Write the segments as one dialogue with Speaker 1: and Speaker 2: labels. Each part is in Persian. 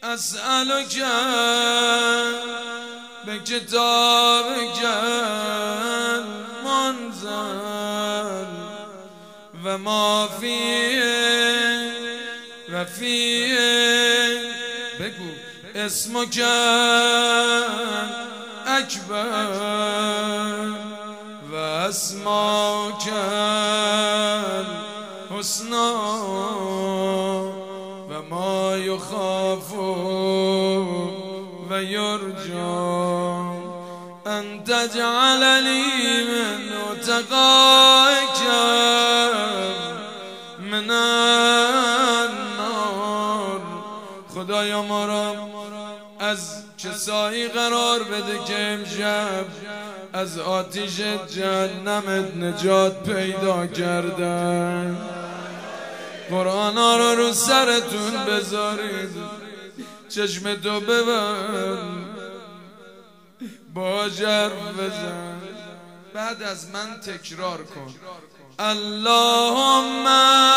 Speaker 1: اسألك بكتابك المنزل وما فيه وفيه بگو اسمك أكبر واسماك الحسنى وما يخاف ويرجى أن تجعل لي من تقاك من النار. خدایا ما را از کسایی قرار بده که امشب از آتش جهنمت نجات پیدا کردن. قرآن ها رو سرتون بذارید، چشم تو ببند، با جرف بزن، بعد از من تکرار کن. اللهم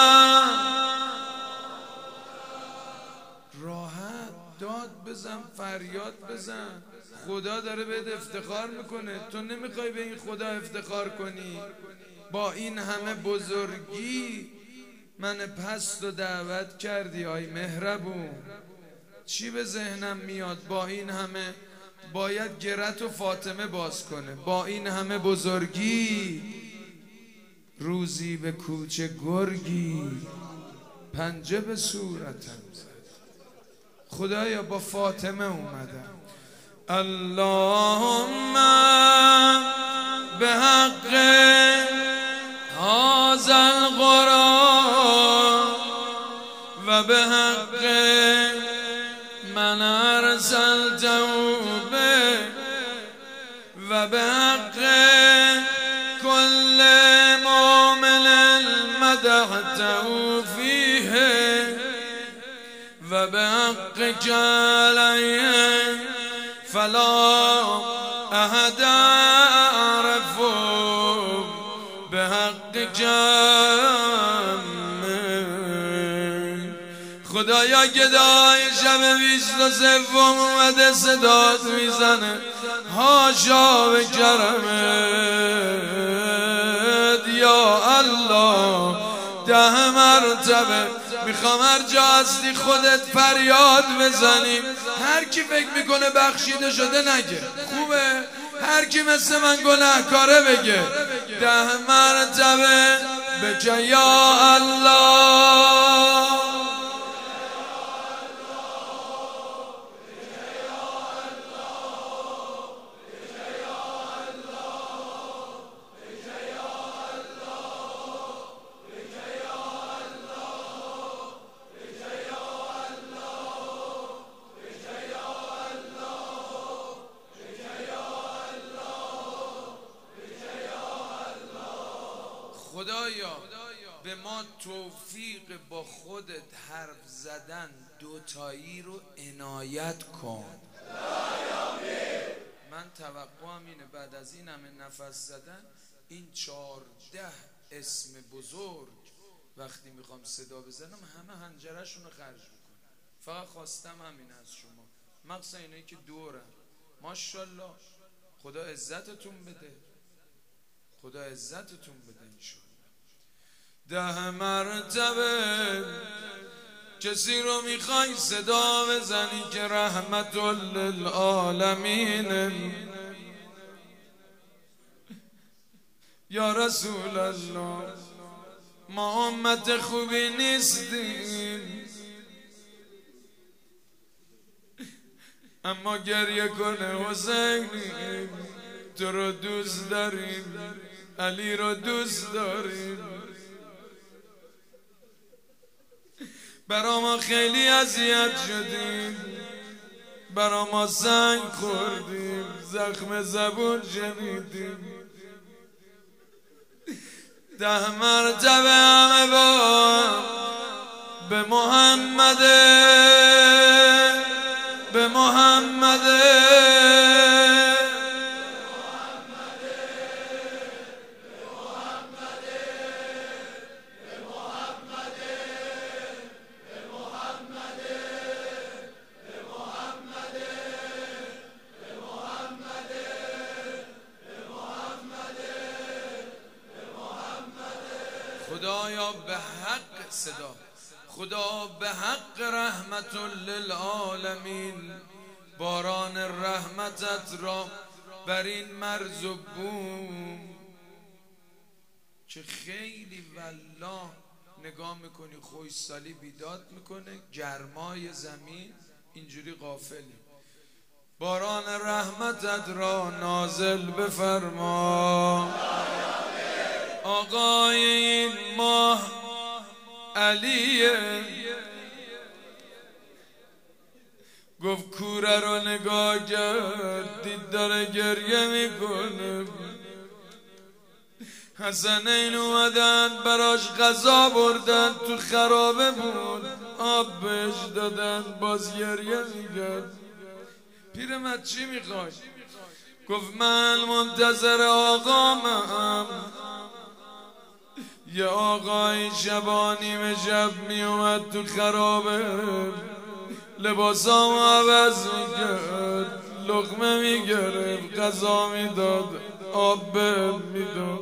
Speaker 1: راحت داد بزن، فریاد بزن. خدا داره بهت افتخار میکنه، تو نمیخوای به این خدا افتخار کنی؟ با این همه بزرگی من پست و دعوت کردی آی مهربون. چی به ذهنم میاد؟ با این همه باید گرت و فاطمه باز کنه. با این همه بزرگی روزی به کوچه گرگی پنجه به صورتم زد. خدایا با فاطمه اومدم. اللهم به حق هذا القرآن و به حق من ارسلته به و به حق کل مؤمن مدحته فیه و به حق علیه فلا احد اعرف به حق خدایا گدای شب 23 اومده صدات میزنه، هاشا به کرمت یا الله 10 مرتبه میخوام هر جا هستی خودت فریاد بزنیم. هر کی فکر میکنه بخشیده شده نگه، خوبه؟ هر کی مثل من گناهکاره بگه 10 مرتبه بگه یا الله. خدایا به ما توفیق با خودت حرف زدن دوتایی رو عنایت کن. من توقعم اینه بعد از این همه نفس زدن این 14 اسم بزرگ وقتی میخوام صدا بزنم همه حنجرشون رو خرج میکنم. فقط خواستم همین از شما، مخصوصا اینایی که دورم. ماشاءالله خدا عزتتون بده، خدا عزتتون بده انشاءالله. 10 مرتبه کسی رو میخوای صدا بزنی که رحمت للعالمین یا رسول الله. ما امت خوبی نیستیم اما گریه کنه حسینیم. تو رو دوست داریم، علی رو دوست داریم. برا ما خیلی اذیت شدیم، برا ما سنگ خوردیم، زخم زبون شنیدیم. 10 مرتبه همه با به محمد به محمد خدایا به حق صدا، خدا به حق رحمت للعالمین، باران رحمتت را بر این مرز و بوم که خیلی والله نگاه میکنی خوشسالی بیداد میکنه، گرمای زمین اینجوری غافلی. باران رحمتت را نازل بفرما. آقای این ماه علیه، گفت کوره رو نگاه کرد، دید داره گریه میکنه. حسنین اومدن براش غذا بردن، تو خرابه بود، آب بهش دادن، باز گریه میکرد. پیرمرد چی میخوای؟ گفت من منتظر آقامم. یه آقای شبا نیمه شب میومد تو خرابه، لباسامو عوض میکرد، لقمه میگرفت، غذا میداد، آب میداد.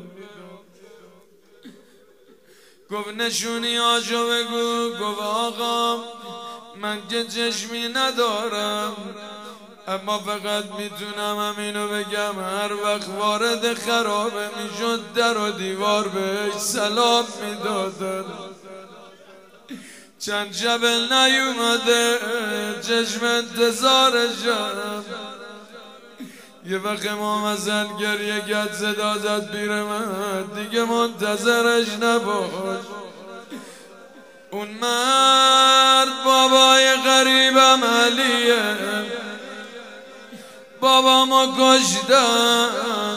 Speaker 1: گفت نشونی آشو بگو. گفت آقا من که چشمی ندارم، اما فقط میتونم همینو بگم، هر وقت وارد خرابه میشد در و دیوار بهش سلام میدادن. چند شب نیومده، چشم انتظارشم. یه وقت امام حسن گریه کرد، صدا زد پیرمرد دیگه منتظرش نباش. اون مرد بابای غریبم علیه، بابامو کشتن،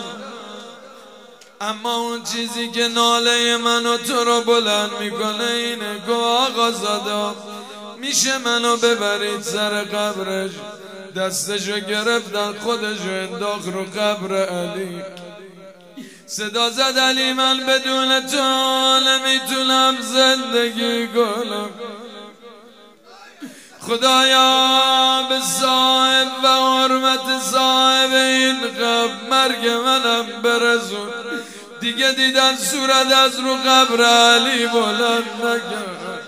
Speaker 1: اما اون چیزی که ناله منو تو رو بلند میکنه اینه. گو آقا زادا میشه منو ببرید سر قبرش؟ دستشو گرفتن، خودشو انداخت رو قبر علی. صدا زد علی من بدون تو نمیتونم زندگی کنم. خدایا به صاحب و حرمت صاحب این قبر مرگ منم برسون. دیگه دیدن صورت از رو قبر علی بلند نکرد.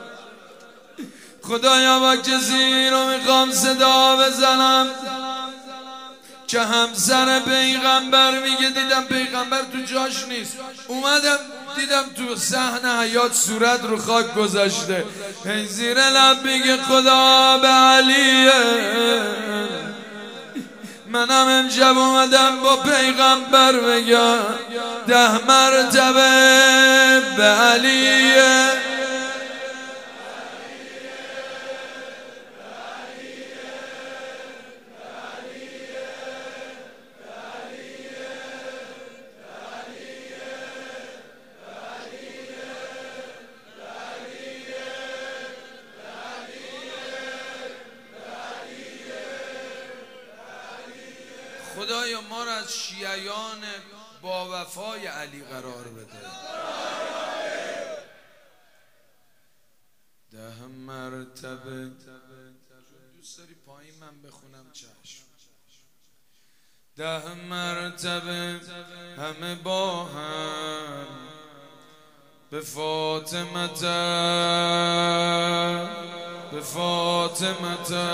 Speaker 1: خدایا با کسی رو میخوام صدا بزنم که همسر پیغمبر میگه دیدم پیغمبر تو جاش نیست، اومدم دیدم تو صحن حیات صورت رو خاک گذاشته، هی زیر لب میگه خدا به علیه. منم امشب اومدم با پیغمبر بگم 10 مرتبه به علیه. خدایا ما را از شیعیان با وفای علی قرار بده. 10 مرتبه. دوست داری پایین من بخونم؟ چشم. 10 مرتبه همه با هم به فاطمه، به فاطمه،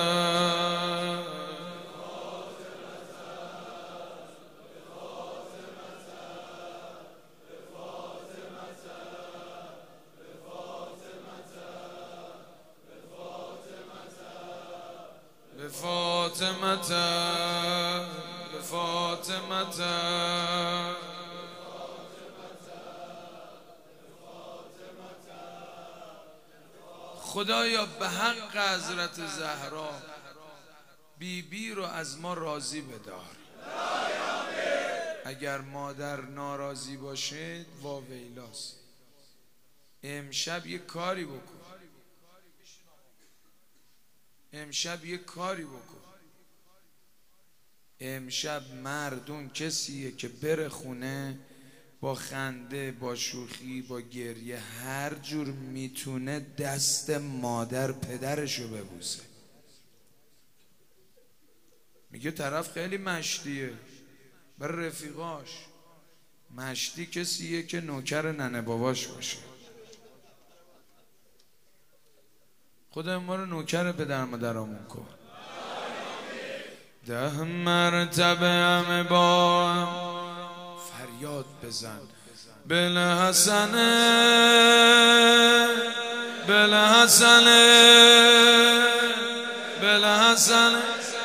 Speaker 1: به فاطمه، به فاطمه. خدایا به حق حضرت زهرا بیبی رو از ما راضی بدار. اگر مادر ناراضی باشه واویلاست. امشب یه کاری بکن، امشب یه کاری بکن. امشب مردون کسیه که بره خونه با خنده، با شوخی، با گریه، هر جور میتونه دست مادر پدرشو ببوسه. میگه طرف خیلی مشتیه برای رفیقاش، مشتی کسیه که نوکر ننه باباش باشه. خدا ما رو نوکر پدر مادرامون کن. 10 مرتبه همه با هم فریاد بزن بلحسنه بلحسنه بلحسنه.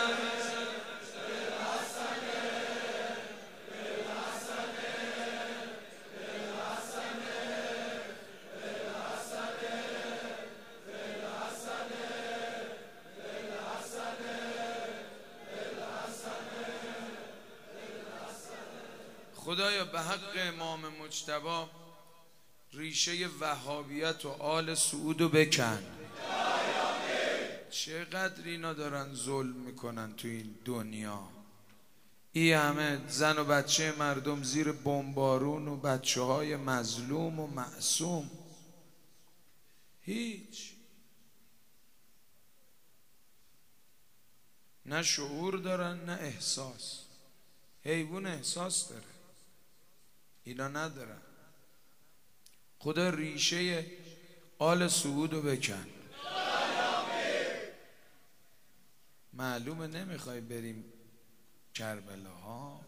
Speaker 1: خدایا به حق امام مجتبی ریشه وهابیت و آل سعودو بکن. چقدر اینا دارن ظلم میکنن تو این دنیا. این همه زن و بچه مردم زیر بمبارون و بچه های مظلوم و معصوم. هیچ نه شعور دارن نه احساس. حیوان احساس داره، اینا ندارن. خدا ریشه آل سعودو بکن. معلومه نمیخوای بریم کربلا ها.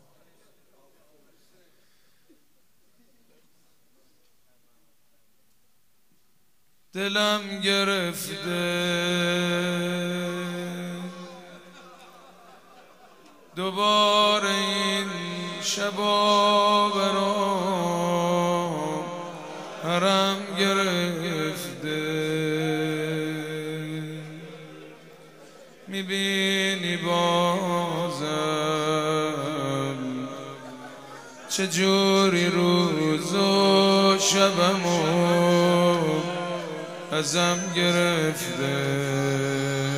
Speaker 1: دلم گرفته دوباره این شبا برام حرم گرفته. میبینی بازم چجوری روز و شبمو ازم گرفته.